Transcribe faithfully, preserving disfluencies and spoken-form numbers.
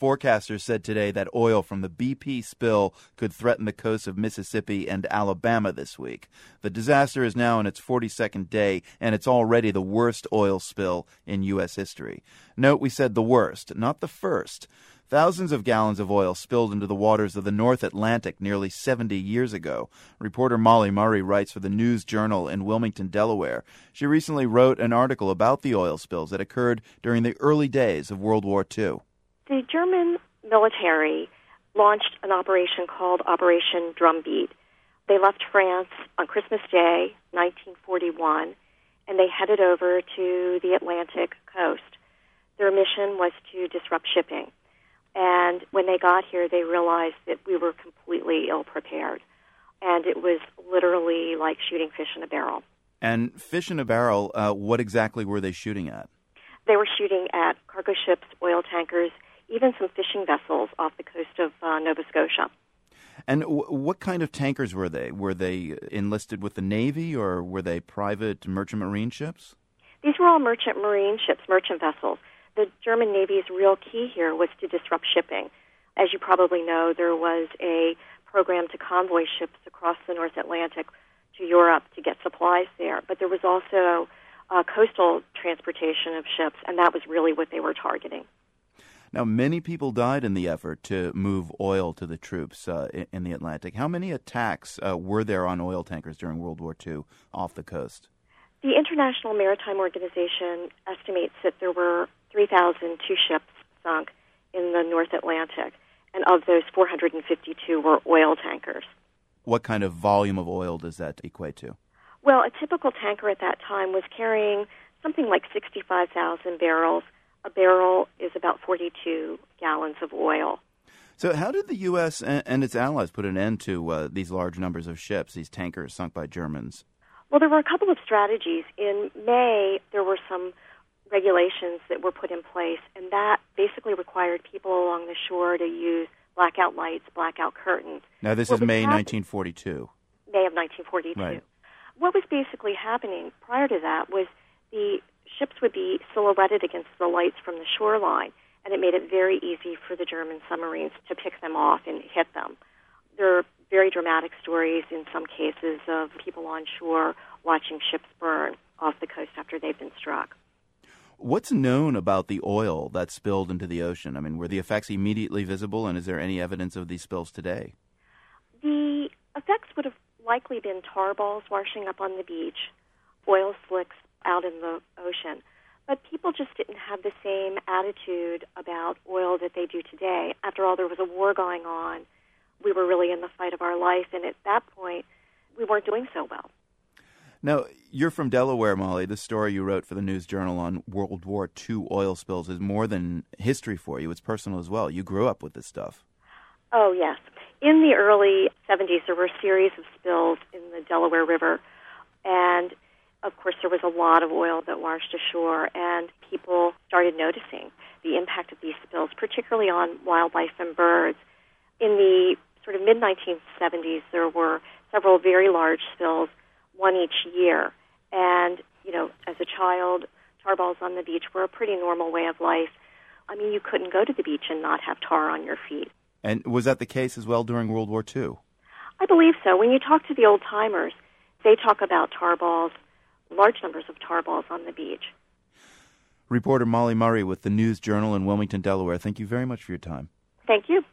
Forecasters said today that oil from the B P spill could threaten the coasts of Mississippi and Alabama this week. The disaster is now in its forty-second day, and it's already the worst oil spill in U S history. Note we said the worst, not the first. Thousands of gallons of oil spilled into the waters of the North Atlantic nearly seventy years ago. Reporter Molly Murray writes for the News Journal in Wilmington, Delaware. She recently wrote an article about the oil spills that occurred during the early days of World War Two. The German military launched an operation called Operation Drumbeat. They left France on Christmas Day, nineteen forty-one, and they headed over to the Atlantic coast. Their mission was to disrupt shipping. And when they got here, they realized that we were completely ill-prepared. And it was literally like shooting fish in a barrel. And fish in a barrel, uh, what exactly were they shooting at? They were shooting at cargo ships, oil tankers, even some fishing vessels off the coast of uh, Nova Scotia. And w- what kind of tankers were they? Were they enlisted with the Navy, or were they private merchant marine ships? These were all merchant marine ships, merchant vessels. The German Navy's real key here was to disrupt shipping. As you probably know, there was a program to convoy ships across the North Atlantic to Europe to get supplies there. But there was also uh, coastal transportation of ships, and that was really what they were targeting. Now, many people died in the effort to move oil to the troops uh, in the Atlantic. How many attacks uh, were there on oil tankers during World War Two off the coast? The International Maritime Organization estimates that there were three thousand two ships sunk in the North Atlantic, and of those, four hundred fifty-two were oil tankers. What kind of volume of oil does that equate to? Well, a typical tanker at that time was carrying something like sixty-five thousand barrels. A barrel is about forty-two gallons of oil. So how did the U S and its allies put an end to uh, these large numbers of ships, these tankers sunk by Germans? Well, there were a couple of strategies. In May, there were some regulations that were put in place, and that basically required people along the shore to use blackout lights, blackout curtains. Now, this what is May happen- nineteen forty-two. May of nineteen forty-two. Right. What was basically happening prior to that was the ships would be silhouetted against the lights from the shoreline, and it made it very easy for the German submarines to pick them off and hit them. There are very dramatic stories in some cases of people on shore watching ships burn off the coast after they've been struck. What's known about the oil that spilled into the ocean? I mean, were the effects immediately visible, and is there any evidence of these spills today? The effects would have likely been tar balls washing up on the beach, oil slicks out in the ocean. But people just didn't have the same attitude about oil that they do today. After all, there was a war going on. We were really in the fight of our life, and at that point, we weren't doing so well. Now, you're from Delaware, Molly. The story you wrote for the News Journal on World War Two oil spills is more than history for you. It's personal as well. You grew up with this stuff. Oh, yes. In the early seventies, there were a series of spills in the Delaware River, and of course, there was a lot of oil that washed ashore, and people started noticing the impact of these spills, particularly on wildlife and birds. In the sort of mid nineteen seventies, there were several very large spills, one each year. And, you know, as a child, tar balls on the beach were a pretty normal way of life. I mean, you couldn't go to the beach and not have tar on your feet. And was that the case as well during World War Two? I believe so. When you talk to the old-timers, they talk about tar balls, large numbers of tar balls on the beach. Reporter Molly Murray with the News Journal in Wilmington, Delaware. Thank you very much for your time. Thank you.